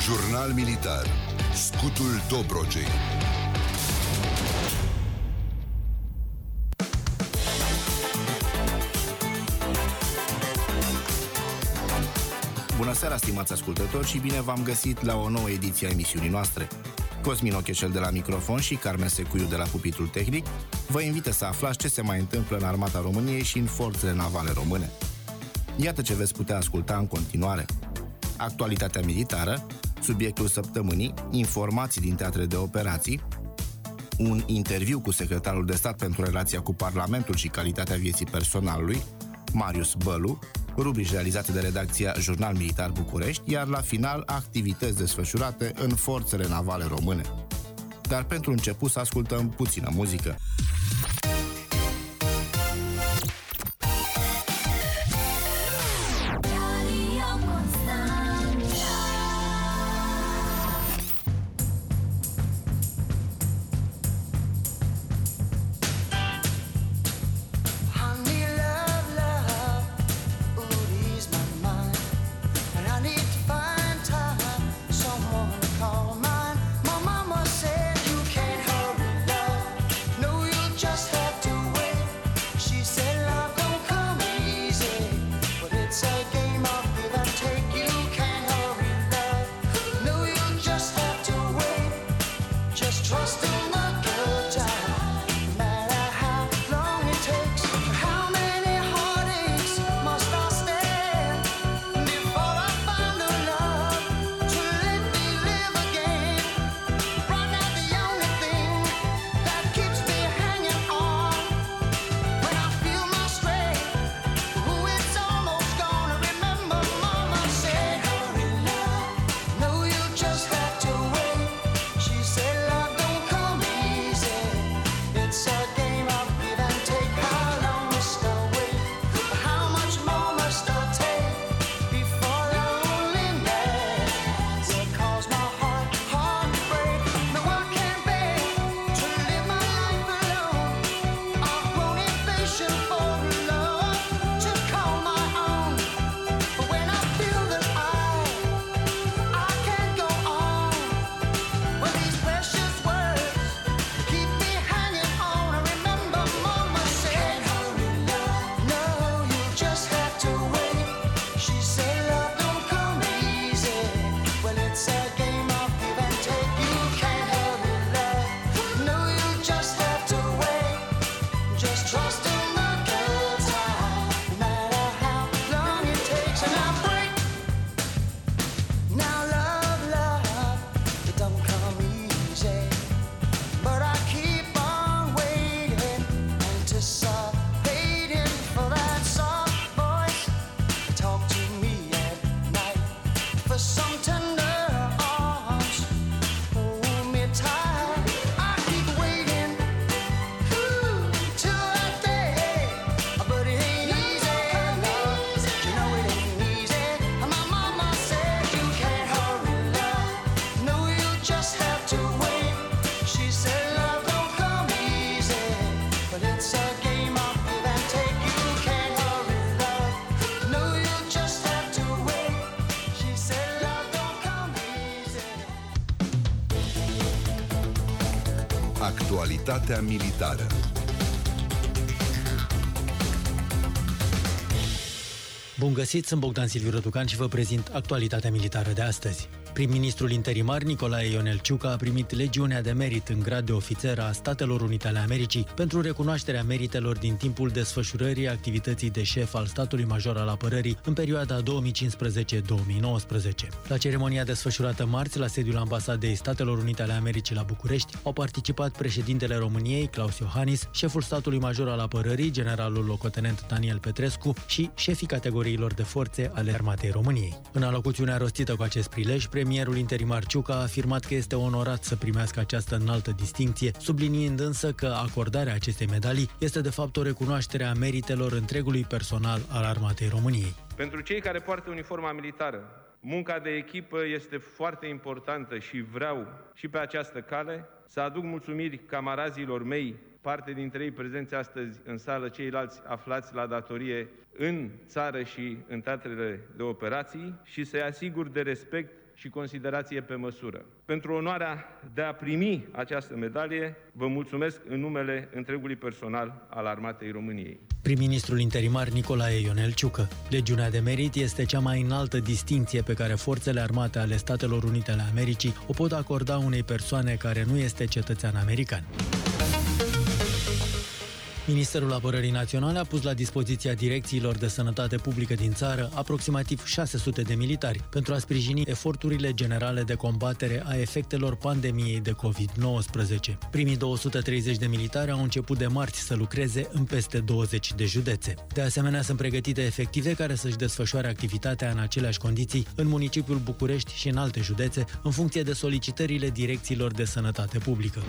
Jurnal militar. Scutul Dobrogei. Bună seara, stimați ascultători, și bine v-am găsit la o nouă ediție a emisiunii noastre. Cosmin Ocheșel de la microfon și Carmen Secuiu de la pupitrul tehnic vă invită să aflați ce se mai întâmplă în Armata României și în forțele navale române. Iată ce veți putea asculta în continuare: actualitatea militară, subiectul săptămânii, informații din teatre de operații, un interviu cu secretarul de stat pentru relația cu Parlamentul și calitatea vieții personalului, Marius Bălu, rubrici realizate de redacția Jurnal Militar București, iar la final activități desfășurate în forțele navale române. Dar pentru început să ascultăm puțină muzică. Actualitatea militară. Bun găsit, sunt Bogdan Silviu Răducan și vă prezint actualitatea militară de astăzi. Prim-ministrul interimar Nicolae Ionel Ciucă a primit Legiunea de Merit în grad de ofițer a Statelor Unite ale Americii pentru recunoașterea meritelor din timpul desfășurării activității de șef al statului major al apărării în perioada 2015-2019. La ceremonia desfășurată marți la sediul Ambasadei Statelor Unite ale Americii la București au participat președintele României, Claus Iohannis, șeful statului major al apărării, generalul locotenent Daniel Petrescu și șefii categoriilor de forțe ale Armatei României. În alocuțiunea rostită cu acest prilej, premierul interimar Ciucă a afirmat că este onorat să primească această înaltă distincție, subliniind însă că acordarea acestei medalii este de fapt o recunoaștere a meritelor întregului personal al Armatei României. Pentru cei care poartă uniforma militară, munca de echipă este foarte importantă și vreau și pe această cale să aduc mulțumiri camarazilor mei, parte dintre ei prezenți astăzi în sală, ceilalți aflați la datorie în țară și în teatrele de operații, și să-i asigur de respect și considerație pe măsură. Pentru onoarea de a primi această medalie, vă mulțumesc în numele întregului personal al Armatei României. Prim-ministrul interimar Nicolae Ionel Ciucă. Legiunea de Merit este cea mai înaltă distincție pe care forțele armate ale Statelor Unite ale Americii o pot acorda unei persoane care nu este cetățean american. Ministerul Apărării Naționale a pus la dispoziția direcțiilor de sănătate publică din țară aproximativ 600 de militari pentru a sprijini eforturile generale de combatere a efectelor pandemiei de COVID-19. Primii 230 de militari au început de marți să lucreze în peste 20 de județe. De asemenea, sunt pregătite efective care să-și desfășoare activitatea în aceleași condiții în municipiul București și în alte județe, în funcție de solicitările direcțiilor de sănătate publică.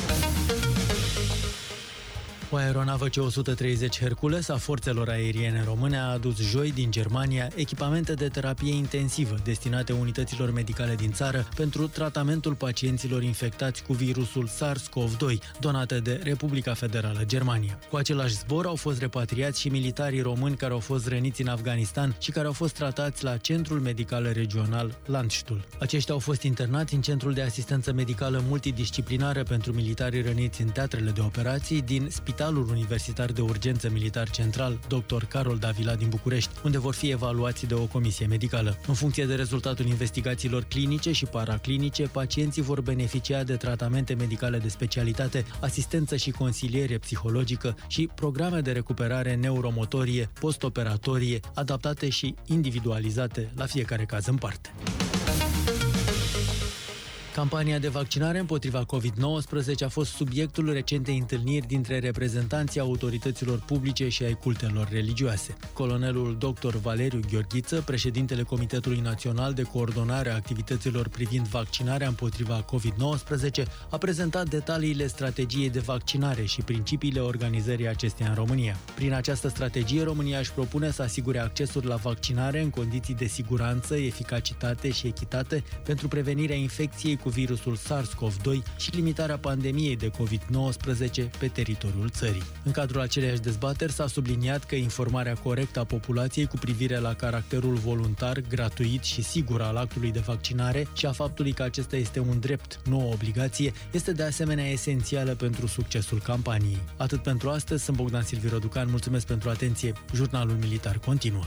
O aeronavă C-130 Hercules a forțelor aeriene române a adus joi din Germania echipamente de terapie intensivă destinate unităților medicale din țară pentru tratamentul pacienților infectați cu virusul SARS-CoV-2, donate de Republica Federală Germania. Cu același zbor au fost repatriați și militarii români care au fost răniți în Afganistan și care au fost tratați la Centrul Medical Regional Landstuhl. Aceștia au fost internați în Centrul de Asistență Medicală Multidisciplinară pentru militarii răniți în teatrele de operații din Spitalul Universitar de Urgență Militar Central, Dr. Carol Davila din București, unde vor fi evaluați de o comisie medicală. În funcție de rezultatul investigațiilor clinice și paraclinice, pacienții vor beneficia de tratamente medicale de specialitate, asistență și consiliere psihologică și programe de recuperare neuromotorie, postoperatorie, adaptate și individualizate la fiecare caz în parte. Campania de vaccinare împotriva COVID-19 a fost subiectul recentei întâlniri dintre reprezentanții autorităților publice și ai cultelor religioase. Colonelul dr. Valeriu Gheorghiță, președintele Comitetului Național de Coordonare a Activităților privind vaccinarea împotriva COVID-19, a prezentat detaliile strategiei de vaccinare și principiile organizării acesteia în România. Prin această strategie, România își propune să asigure accesul la vaccinare în condiții de siguranță, eficacitate și echitate pentru prevenirea infecției cu virusul SARS-CoV-2 și limitarea pandemiei de COVID-19 pe teritoriul țării. În cadrul aceleiași dezbateri s-a subliniat că informarea corectă a populației cu privire la caracterul voluntar, gratuit și sigur al actului de vaccinare și a faptului că acesta este un drept, nu o obligație, este de asemenea esențială pentru succesul campaniei. Atât pentru astăzi, sunt Bogdan Silviu Răducan, mulțumesc pentru atenție, Jurnalul Militar continuă.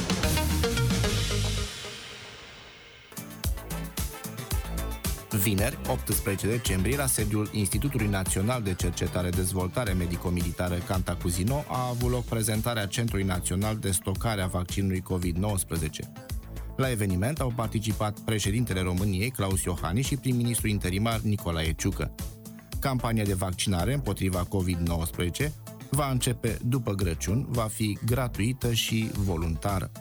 Vineri, 18 decembrie, la sediul Institutului Național de Cercetare-Dezvoltare Medico-Militară Cantacuzino a avut loc prezentarea Centrului Național de Stocare a vaccinului COVID-19. La eveniment au participat președintele României, Claus Iohannis, și prim-ministrul interimar Nicolae Ciucă. Campania de vaccinare împotriva COVID-19 va începe după Crăciun, va fi gratuită și voluntară.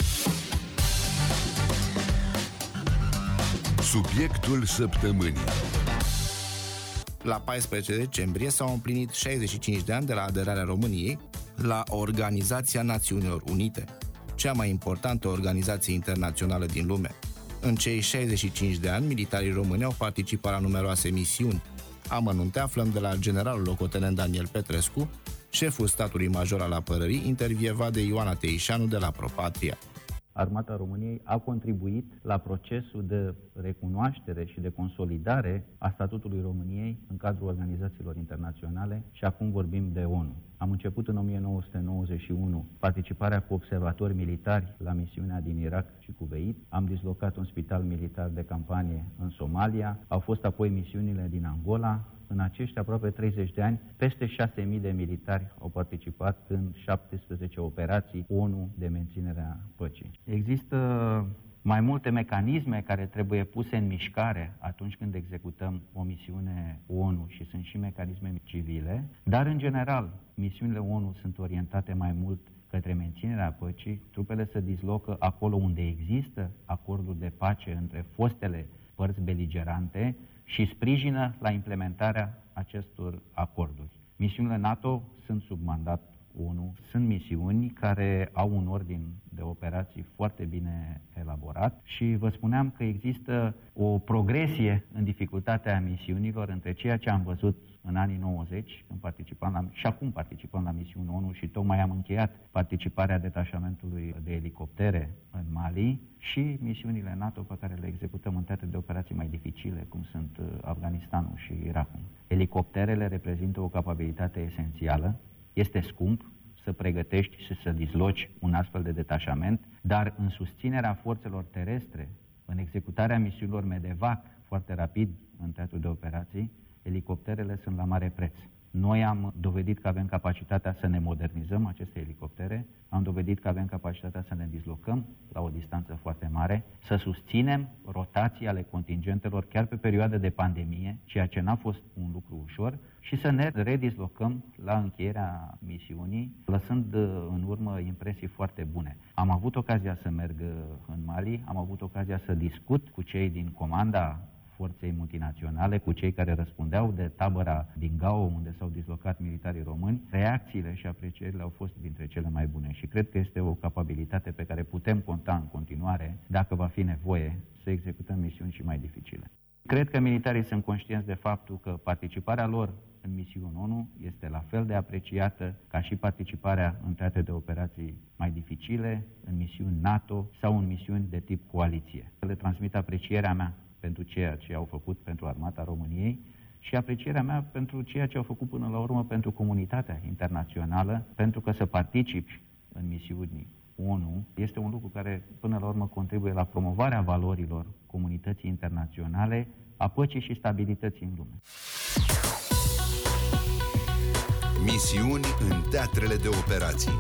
Subiectul săptămânii. La 14 decembrie s-au împlinit 65 de ani de la aderarea României la Organizația Națiunilor Unite, cea mai importantă organizație internațională din lume. În cei 65 de ani, militarii români au participat la numeroase misiuni. Amănunte aflăm de la generalul locotenent Daniel Petrescu, șeful statului major al apărării, intervievat de Ioana Teișanu de la ProPatria. Armata României a contribuit la procesul de recunoaștere și de consolidare a statutului României în cadrul organizațiilor internaționale și acum vorbim de ONU. Am început în 1991 participarea cu observatori militari la misiunea din Irak și Kuveit. Am dislocat un spital militar de campanie în Somalia. Au fost apoi misiunile din Angola. În acești aproape 30 de ani, peste 6.000 de militari au participat în 17 operații ONU de menținere a păcii. Există mai multe mecanisme care trebuie puse în mișcare atunci când executăm o misiune ONU și sunt și mecanisme civile, dar în general misiunile ONU sunt orientate mai mult către menținerea păcii. Trupele se dislocă acolo unde există acorduri de pace între fostele părți beligerante și sprijină la implementarea acestor acorduri. Misiunile NATO sunt sub mandat ONU. Sunt misiuni care au un ordin de operații foarte bine elaborat și vă spuneam că există o progresie în dificultatea misiunilor între ceea ce am văzut în anii 90, când participam și acum participăm la misiuni ONU și tocmai am încheiat participarea detașamentului de elicoptere în Mali și misiunile NATO pe care le executăm în teatre de operații mai dificile, cum sunt Afganistanul și Irakul. Elicopterele reprezintă o capabilitate esențială, este scump să pregătești și să disloci un astfel de detașament, dar în susținerea forțelor terestre, în executarea misiunilor medevac foarte rapid în teatrul de operații, elicopterele sunt la mare preț. Noi am dovedit că avem capacitatea să ne modernizăm aceste elicoptere, am dovedit că avem capacitatea să ne dislocăm la o distanță foarte mare, să susținem rotații ale contingentelor chiar pe perioade de pandemie, ceea ce n-a fost un lucru ușor, și să ne redislocăm la încheierea misiunii, lăsând în urmă impresii foarte bune. Am avut ocazia să merg în Mali, am avut ocazia să discut cu cei din comanda forței multinaționale, cu cei care răspundeau de tabăra din Gao, unde s-au dislocat militarii români. Reacțiile și aprecierile au fost dintre cele mai bune și cred că este o capabilitate pe care putem conta în continuare, dacă va fi nevoie, să executăm misiuni și mai dificile. Cred că militarii sunt conștienți de faptul că participarea lor în misiuni ONU este la fel de apreciată ca și participarea în teatre de operații mai dificile, în misiuni NATO sau în misiuni de tip coaliție. Le transmit aprecierea mea pentru ceea ce au făcut pentru Armata României și aprecierea mea pentru ceea ce au făcut până la urmă pentru comunitatea internațională, pentru că să participi în misiuni ONU este un lucru care până la urmă contribuie la promovarea valorilor comunității internaționale, a păcii și stabilității în lume. Misiuni în teatrele de operații.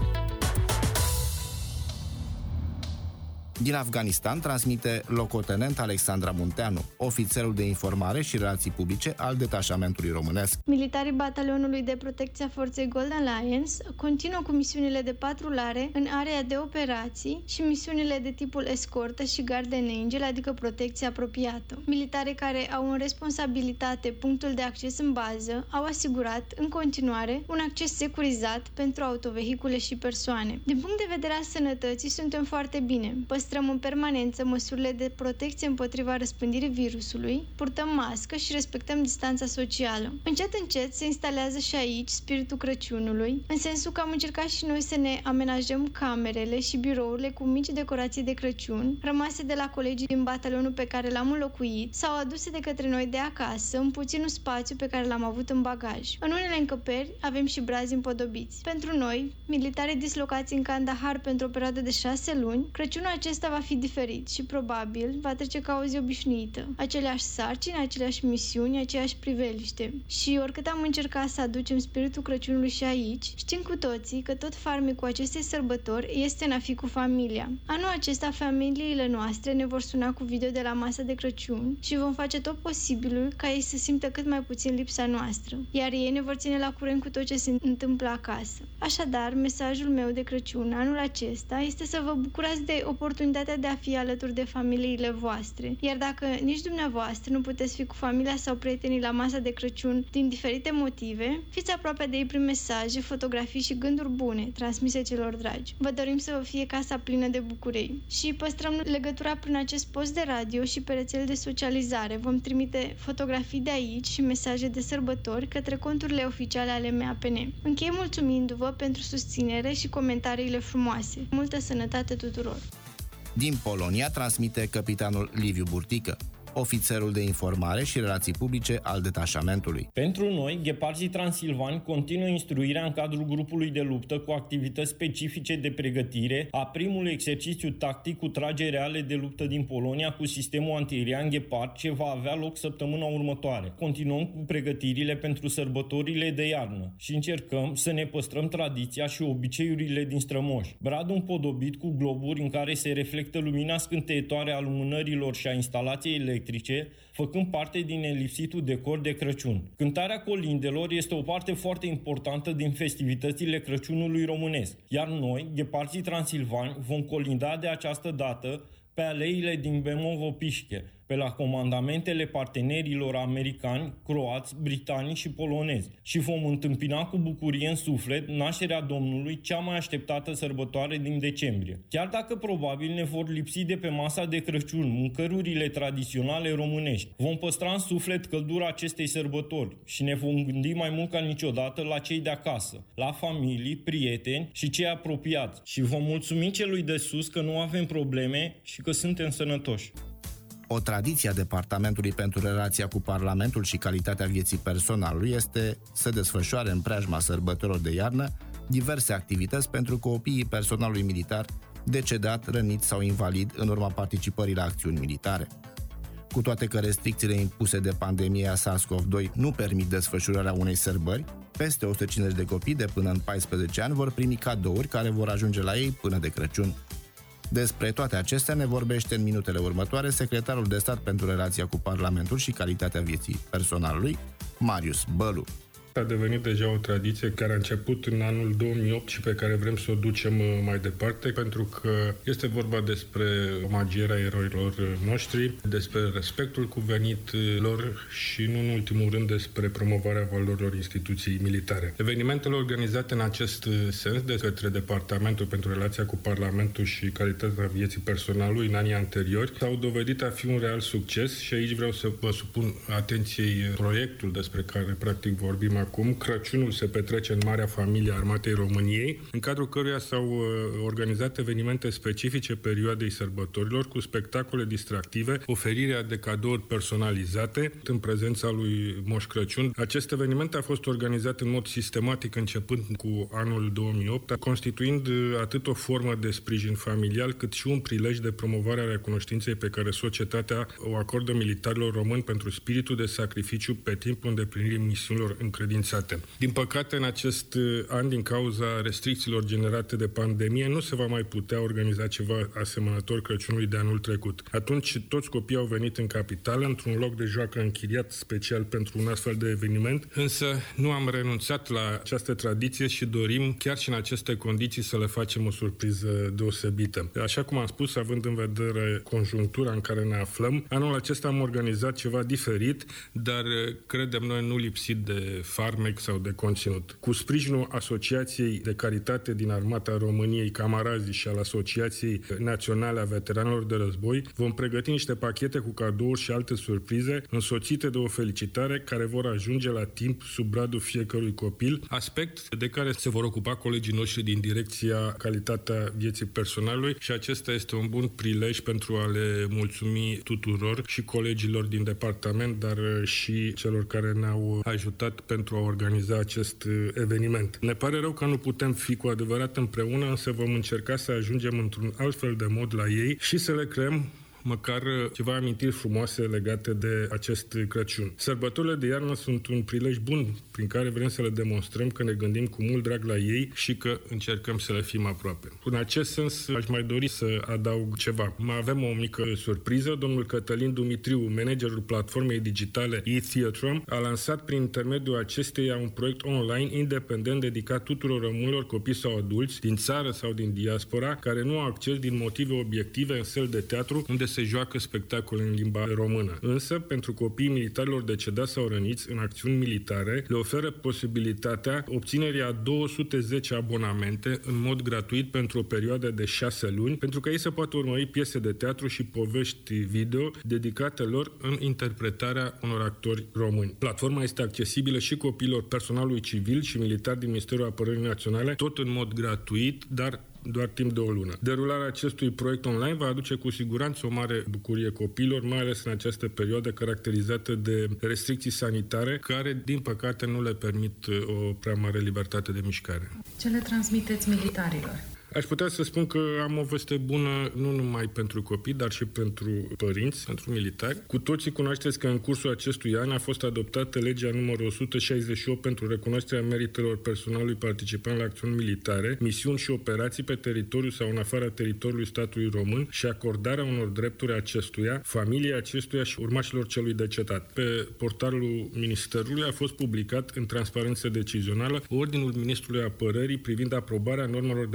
Din Afganistan transmite locotenent Alexandra Munteanu, ofițerul de informare și relații publice al detașamentului românesc. Militarii Batalionului de Protecție a Forței Golden Lions continuă cu misiunile de patrulare în area de operații și misiunile de tipul escortă și Guardian Angel, adică protecție apropiată. Militarii care au în responsabilitate punctul de acces în bază au asigurat în continuare un acces securizat pentru autovehicule și persoane. Din punct de vedere al sănătății, suntem foarte bine. Păstrăm în permanență măsurile de protecție împotriva răspândirii virusului, purtăm mască și respectăm distanța socială. Încet se instalează și aici spiritul Crăciunului, în sensul că am încercat și noi să ne amenajăm camerele și birourile cu mici decorații de Crăciun, rămase de la colegii din batalionul pe care l-am înlocuit sau aduse de către noi de acasă, în puținul spațiu pe care l-am avut în bagaj. În unele încăperi avem și brazi împodobiți. Pentru noi, militarii dislocați în Kandahar pentru o perioadă de 6 luni, Crăciunul acesta va fi diferit și probabil va trece ca o zi obișnuită. Aceleași sarcini, aceleași misiuni, aceeași priveliște. Și oricât am încercat să aducem spiritul Crăciunului și aici, știm cu toții că tot farmecul acestei sărbători este în a fi cu familia. Anul acesta, familiile noastre ne vor suna cu video de la masa de Crăciun și vom face tot posibilul ca ei să simtă cât mai puțin lipsa noastră, iar ei ne vor ține la curent cu tot ce se întâmplă acasă. Așadar, mesajul meu de Crăciun anul acesta este să vă bucurați de oportunitatea de a fi alături de familiile voastre. Iar dacă nici dumneavoastră nu puteți fi cu familia sau prietenii la masa de Crăciun din diferite motive, fiți aproape de ei prin mesaje, fotografii și gânduri bune transmise celor dragi. Vă dorim să vă fie casa plină de bucurii. Și păstrăm legătura prin acest post de radio și pe rețele de socializare. Vom trimite fotografii de aici și mesaje de sărbători către conturile oficiale ale MAPN. Închei mulțumindu-vă pentru susținere și comentariile frumoase. Multă sănătate tuturor! Din Polonia transmite capitanul Liviu Burtică, ofițerul de informare și relații publice al detașamentului. Pentru noi, Gheparzii Transilvani continuă instruirea în cadrul grupului de luptă cu activități specifice de pregătire a primului exercițiu tactic cu trageri reale de luptă din Polonia cu sistemul antiaerian Gepard, ce va avea loc săptămâna următoare. Continuăm cu pregătirile pentru sărbătorile de iarnă și încercăm să ne păstrăm tradiția și obiceiurile din strămoși. Bradul împodobit cu globuri în care se reflectă lumina scânteietoare a lumânărilor și a instalației electrice, făcând parte din nelipsitul decor de Crăciun. Cântarea colindelor este o parte foarte importantă din festivitățile Crăciunului românesc, iar noi, Gheparzii Transilvani, vom colinda de această dată pe aleile din Bemovo-Pișche, pe la comandamentele partenerilor americani, croați, britanici și polonezi și vom întâmpina cu bucurie în suflet nașterea Domnului, cea mai așteptată sărbătoare din decembrie. Chiar dacă probabil ne vor lipsi de pe masa de Crăciun mâncărurile tradiționale românești, vom păstra în suflet căldura acestei sărbători și ne vom gândi mai mult ca niciodată la cei de acasă, la familii, prieteni și cei apropiați și vom mulțumi celui de sus că nu avem probleme și că suntem sănătoși. O tradiție a Departamentului pentru relația cu Parlamentul și calitatea vieții personalului este să desfășoare în preajma sărbătorilor de iarnă diverse activități pentru copiii personalului militar decedat, rănit sau invalid în urma participării la acțiuni militare. Cu toate că restricțiile impuse de pandemia SARS-CoV-2 nu permit desfășurarea unei sărbări, peste 150 de copii de până în 14 ani vor primi cadouri care vor ajunge la ei până de Crăciun. Despre toate acestea ne vorbește în minutele următoare secretarul de stat pentru relația cu Parlamentul și calitatea vieții personalului, Marius Bălu. A devenit deja o tradiție care a început în anul 2008 și pe care vrem să o ducem mai departe, pentru că este vorba despre omagierea eroilor noștri, despre respectul cuvenit lor și, nu în ultimul rând, despre promovarea valorilor instituției militare. Evenimentele organizate în acest sens de către Departamentul pentru relația cu Parlamentul și calitatea vieții personalului în anii anteriori s-au dovedit a fi un real succes și aici vreau să vă supun atenției proiectul despre care practic vorbim acum. Crăciunul se petrece în Marea Familie a Armatei României, în cadrul căruia s-au organizat evenimente specifice perioadei sărbătorilor cu spectacole distractive, oferirea de cadouri personalizate în prezența lui Moș Crăciun. Acest eveniment a fost organizat în mod sistematic începând cu anul 2008, constituind atât o formă de sprijin familial, cât și un prilej de promovare a recunoștinței pe care societatea o acordă militarilor români pentru spiritul de sacrificiu pe timpul îndeplinirii misiunilor încredințate. Din păcate, în acest an, din cauza restricțiilor generate de pandemie, nu se va mai putea organiza ceva asemănător Crăciunului de anul trecut. Atunci, toți copiii au venit în capitală, într-un loc de joacă închiriat special pentru un astfel de eveniment, însă nu am renunțat la această tradiție și dorim, chiar și în aceste condiții, să le facem o surpriză deosebită. Așa cum am spus, având în vedere conjunctura în care ne aflăm, anul acesta am organizat ceva diferit, dar credem noi nu lipsit de farmec sau de conținut. Cu sprijinul Asociației de Caritate din Armata României, Camarazii și al Asociației Naționale a Veteranilor de Război, vom pregăti niște pachete cu cadouri și alte surprize, însoțite de o felicitare care vor ajunge la timp sub bradul fiecărui copil, aspect de care se vor ocupa colegii noștri din Direcția Calitatea Vieții Personalului și acesta este un bun prilej pentru a le mulțumi tuturor și colegilor din departament, dar și celor care ne-au ajutat pentru a organiza acest eveniment. Ne pare rău că nu putem fi cu adevărat împreună, însă vom încerca să ajungem într-un alt fel de mod la ei și să le creăm măcar ceva amintiri frumoase legate de acest Crăciun. Sărbătorile de iarnă sunt un prilej bun prin care vrem să le demonstrăm că ne gândim cu mult drag la ei și că încercăm să le fim aproape. În acest sens, aș mai dori să adaug ceva. Mai avem o mică surpriză. Domnul Cătălin Dumitriu, managerul platformei digitale e-Theatrum, a lansat prin intermediul acesteia un proiect online independent dedicat tuturor românilor, copii sau adulți, din țară sau din diaspora, care nu au acces din motive obiective în săli de teatru, unde se joacă spectacole în limba română. Însă, pentru copiii militarilor decedați sau răniți în acțiuni militare, le oferă posibilitatea obținerii a 210 abonamente în mod gratuit pentru o perioadă de 6 luni, pentru că ei să poată urmări piese de teatru și povești video dedicate lor în interpretarea unor actori români. Platforma este accesibilă și copiilor personalului civil și militar din Ministerul Apărării Naționale, tot în mod gratuit, dar doar timp de o lună. Derularea acestui proiect online va aduce cu siguranță o mare bucurie copiilor, mai ales în această perioadă caracterizată de restricții sanitare, care, din păcate, nu le permit o prea mare libertate de mișcare. Ce le transmiteți militarilor? Aș putea să spun că am o veste bună nu numai pentru copii, dar și pentru părinți, pentru militari. Cu toții cunoașteți că în cursul acestui an a fost adoptată legea numărul 168 pentru recunoașterea meritelor personalului participant la acțiuni militare, misiuni și operații pe teritoriul sau în afara teritoriului statului român și acordarea unor drepturi acestuia, familiei acestuia și urmașilor celui decedat. Pe portalul Ministerului a fost publicat în transparență decizională Ordinul Ministrului Apărării privind aprobarea normelor de aplicare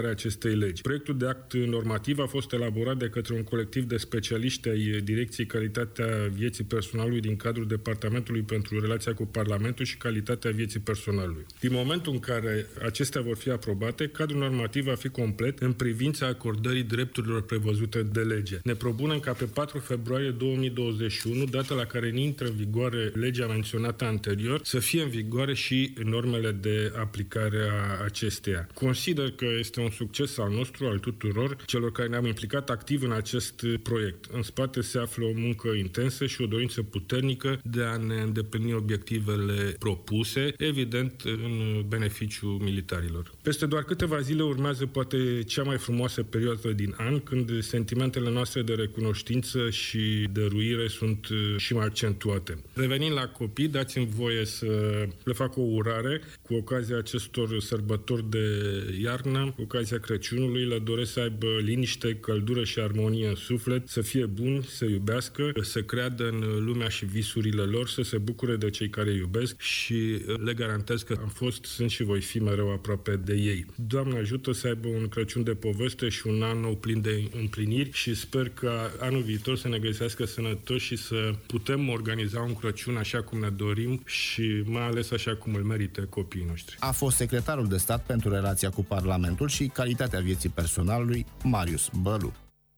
aplicarea acestei legi. Proiectul de act normativ a fost elaborat de către un colectiv de specialiști ai Direcției Calitatea Vieții Personalului din cadrul Departamentului pentru Relația cu Parlamentul și Calitatea Vieții Personalului. Din momentul în care acestea vor fi aprobate, cadrul normativ va fi complet în privința acordării drepturilor prevăzute de lege. Ne propunem ca pe 4 februarie 2021, data la care intră în vigoare legea menționată anterior, să fie în vigoare și normele de aplicare a acesteia. Consider că este un succes al nostru, al tuturor, celor care ne-am implicat activ în acest proiect. În spate se află o muncă intensă și o dorință puternică de a ne îndeplini obiectivele propuse, evident în beneficiul militarilor. Peste doar câteva zile urmează poate cea mai frumoasă perioadă din an, când sentimentele noastre de recunoștință și dăruire sunt și mai accentuate. Revenind la copii, dați-mi voie să le fac o urare cu ocazia acestor sărbători de iarnă, cu ocazia Crăciunului, le doresc să aibă liniște, căldură și armonie în suflet, să fie buni, să iubească, să creadă în lumea și visurile lor, să se bucure de cei care iubesc și le garantez că am fost, sunt și voi fi mereu aproape de ei. Doamne ajută să aibă un Crăciun de poveste și un an nou plin de împliniri și sper că anul viitor să ne găsească sănătoși și să putem organiza un Crăciun așa cum ne dorim și mai ales așa cum îl merită copiii noștri. A fost secretarul de stat pentru relația cu Parlamentul și calitatea vieții personalului, Marius Bălu.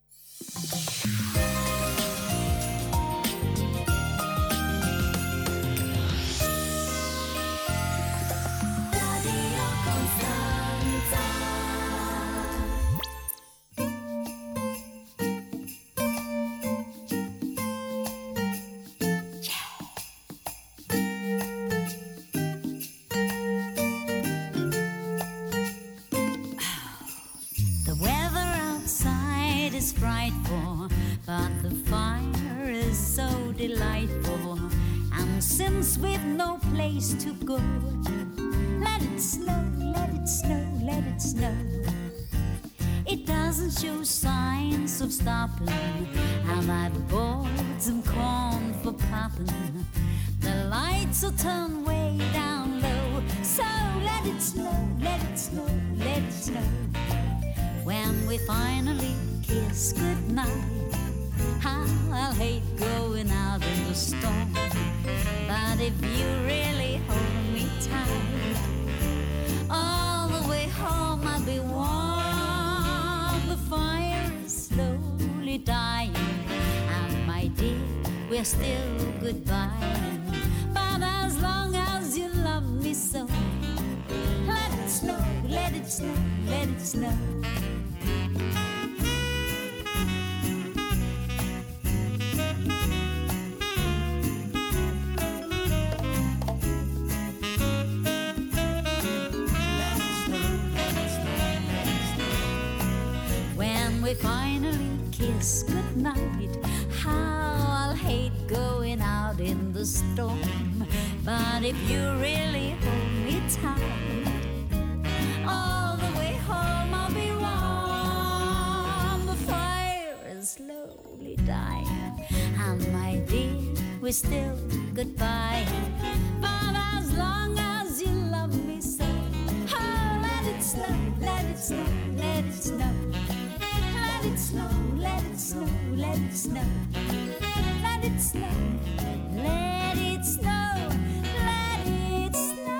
Since we've no place to go, let it snow, let it snow, let it snow. It doesn't show signs of stopping, and I've bought some corn for popping. The lights will turn way down low, so let it snow, let it snow, let it snow. When we finally kiss goodnight, I'll hate going out in the storm. But if you really hold me tight, all the way home I'll be warm. The fire is slowly dying, and my dear, we're still goodbye. But as long as you love me so, let it snow, let it snow, let it snow. We finally kiss goodnight, how I'll hate going out in the storm. But if you really hold me tight, all the way home I'll be warm. The fire is slowly dying, and my dear, we're still goodbye. But as long as you love me so, oh, let it snow, let it snow, let it snow. Let it snow, let it snow, let it snow. Let it snow, let it snow, let it snow.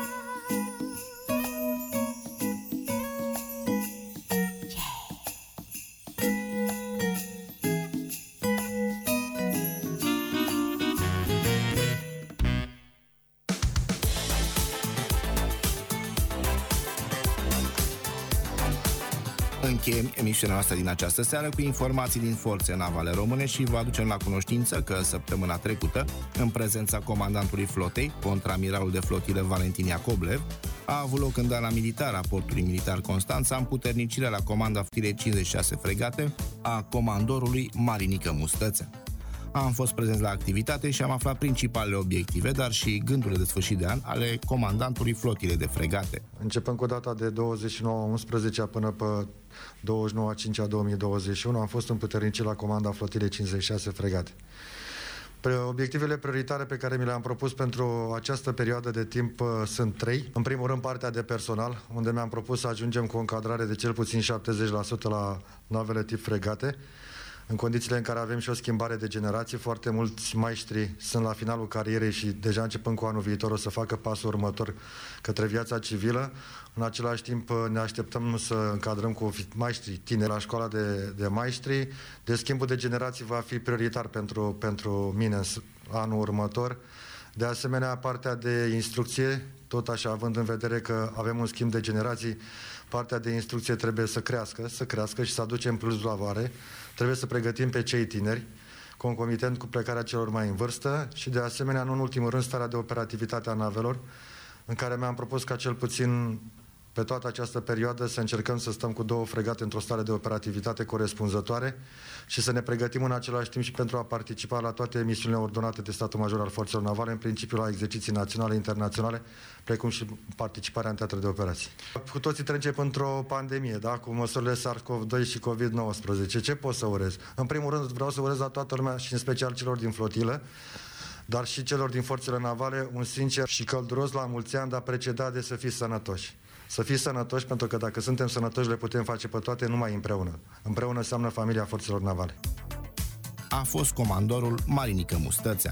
Încheiem emisiunea noastră din această seară cu informații din forțe navale române și vă aducem la cunoștință că săptămâna trecută, în prezența comandantului flotei, contraamiralul de flotilă Valentin Iacoblev, a avut loc în Dana Militară a portului militar Constanța împuternicirea la comanda flotilei 56 fregate a comandorului Marinică Mustățea. Am fost prezenți la activitate și am aflat principalele obiective, dar și gândurile de sfârșit de an ale comandantului flotilei de fregate. Începând cu data de 29/11 până pe 29/5/2021, am fost împuternicit la comanda flotilei 56 fregate. Obiectivele prioritare pe care mi le-am propus pentru această perioadă de timp sunt 3. În primul rând, partea de personal, unde mi-am propus să ajungem cu o încadrare de cel puțin 70% la navele tip fregate, în condițiile în care avem și o schimbare de generație. Foarte mulți maestri sunt la finalul carierei și deja începând cu anul viitor o să facă pasul următor către viața civilă. În același timp ne așteptăm să încadrăm cu maestri tineri la școala de maestri. De schimbul de generații va fi prioritar pentru mine în anul următor. De asemenea, partea de instrucție, tot așa, având în vedere că avem un schimb de generații, partea de instrucție trebuie să crească și să aducem plus valoare. Trebuie să pregătim pe cei tineri, concomitent cu plecarea celor mai în vârstă și, de asemenea, nu în ultimul rând, starea de operativitate a navelor, în care mi-am propus ca cel puțin pe toată această perioadă să încercăm să stăm cu 2 fregate într-o stare de operativitate corespunzătoare și să ne pregătim în același timp și pentru a participa la toate misiunile ordonate de Statul Major al Forțelor Navale, în principiu la exerciții naționale, internaționale, precum și participarea în teatre de operații. Cu toții trecem într-o pandemie, da? Cu măsurile SARS-CoV-2 și COVID-19. Ce pot să urez? În primul rând vreau să urez la toată lumea și în special celor din flotilă, dar și celor din forțele navale, un sincer și călduros la mulți ani, dar precedat de să fiți sănătoși. Să fiți sănătoși, pentru că dacă suntem sănătoși, le putem face pe toate numai împreună. Împreună înseamnă familia forțelor navale. A fost comandorul Marinică Mustățea.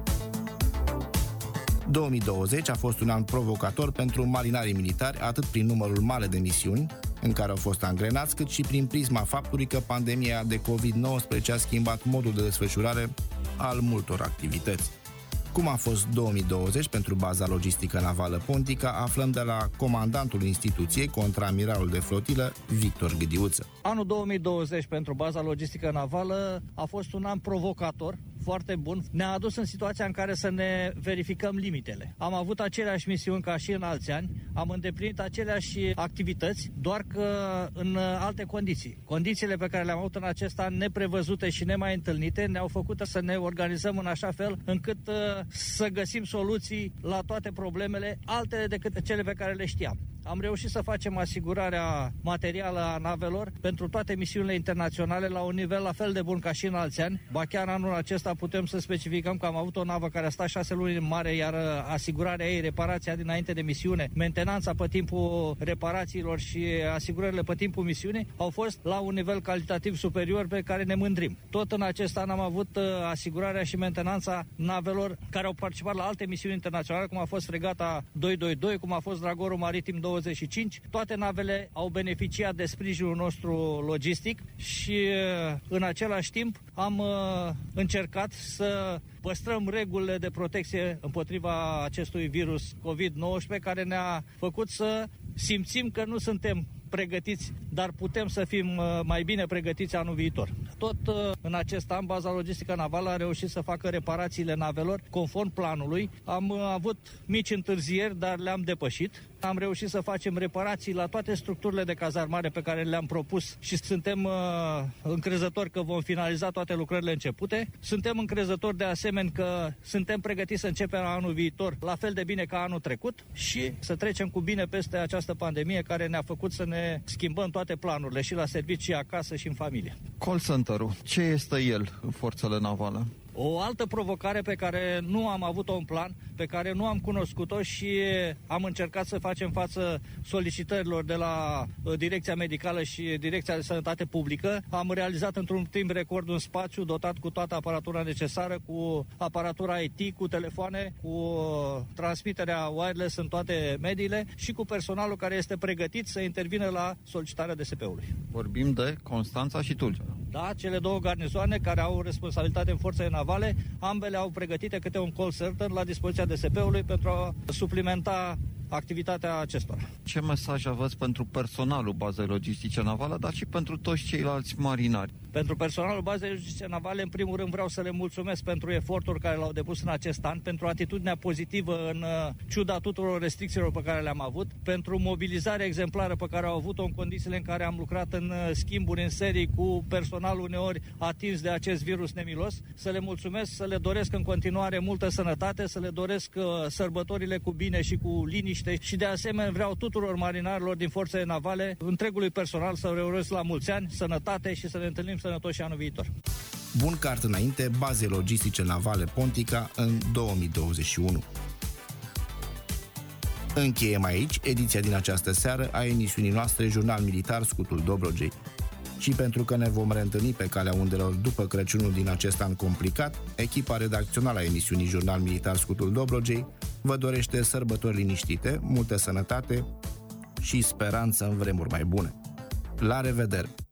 2020 a fost un an provocator pentru marinarii militari, atât prin numărul mare de misiuni în care au fost angrenați, cât și prin prisma faptului că pandemia de COVID-19 a schimbat modul de desfășurare al multor activități. Cum a fost 2020 pentru baza logistică navală Pontica, aflăm de la comandantul instituției, contraamiralul de flotilă, Victor Gâdiuță. Anul 2020 pentru baza logistică navală a fost un an provocator, foarte bun. Ne-a adus în situația în care să ne verificăm limitele. Am avut aceleași misiuni ca și în alți ani, am îndeplinit aceleași activități, doar că în alte condiții. Condițiile pe care le-am avut în acest an neprevăzute și nemai întâlnite ne-au făcut să ne organizăm în așa fel încât să găsim soluții la toate problemele, altele decât cele pe care le știam. Am reușit să facem asigurarea materială a navelor pentru toate misiunile internaționale la un nivel la fel de bun ca și în alți ani. Ba chiar anul acesta putem să specificăm că am avut o navă care a stat 6 luni în mare, iar asigurarea ei, reparația dinainte de misiune, mentenanța pe timpul reparațiilor și asigurările pe timpul misiunii au fost la un nivel calitativ superior pe care ne mândrim. Tot în acest an am avut asigurarea și mentenanța navelor care au participat la alte misiuni internaționale, cum a fost fregata 222, cum a fost Dragorul Maritim 25. Toate navele au beneficiat de sprijinul nostru logistic și în același timp am încercat să păstrăm regulile de protecție împotriva acestui virus COVID-19 care ne-a făcut să simțim că nu suntem pregătiți, dar putem să fim mai bine pregătiți anul viitor. Tot în acest an, baza logistică navală a reușit să facă reparațiile navelor conform planului. Am avut mici întârzieri, dar le-am depășit. Am reușit să facem reparații la toate structurile de cazarmare pe care le-am propus și suntem încrezători că vom finaliza toate lucrările începute. Suntem încrezători de asemenea că suntem pregătiți să începem anul viitor la fel de bine ca anul trecut și să trecem cu bine peste această pandemie care ne-a făcut să ne schimbăm toate planurile și la servicii, acasă și în familie. Call center-ul, ce este el în forțele navale? O altă provocare pe care nu am avut-o în plan, pe care nu am cunoscut-o și am încercat să facem față solicitărilor de la Direcția Medicală și Direcția de Sănătate Publică. Am realizat într-un timp record un spațiu dotat cu toată aparatura necesară, cu aparatura IT, cu telefoane, cu transmiterea wireless în toate mediile și cu personalul care este pregătit să intervină la solicitarea DSP-ului. Vorbim de Constanța și Tulcea. Da, cele două garnizoane care au responsabilitate în forțele navale, ambele au pregătite câte un call center la dispoziția DSP-ului pentru a suplimenta activitatea acestora. Ce mesaj aveți pentru personalul bazei logistice navale, dar și pentru toți ceilalți marinari? Pentru personalul bazei logistice navale, în primul rând vreau să le mulțumesc pentru efortul care l-au depus în acest an, pentru atitudinea pozitivă în ciuda tuturor restricțiilor pe care le-am avut, pentru mobilizarea exemplară pe care au avut-o în condițiile în care am lucrat în schimburi în serii cu personal uneori atins de acest virus nemilos. Să le mulțumesc, să le doresc în continuare multă sănătate, să le doresc sărbătorile cu bine și cu liniște și de asemenea vreau tuturor marinarilor din forțele navale, întregului personal să le urez la mulți ani, sănătate și să ne întâlnim sănătoși anul viitor. Bun cart înainte, baze logistice navale Pontica în 2021. Încheiem aici ediția din această seară a emisiunii noastre Jurnal Militar Scutul Dobrogei. Și pentru că ne vom reîntâlni pe calea undelor după Crăciunul din acest an complicat, echipa redacțională a emisiunii Jurnal Militar Scutul Dobrogei vă dorește sărbători liniștite, multă sănătate și speranță în vremuri mai bune. La revedere!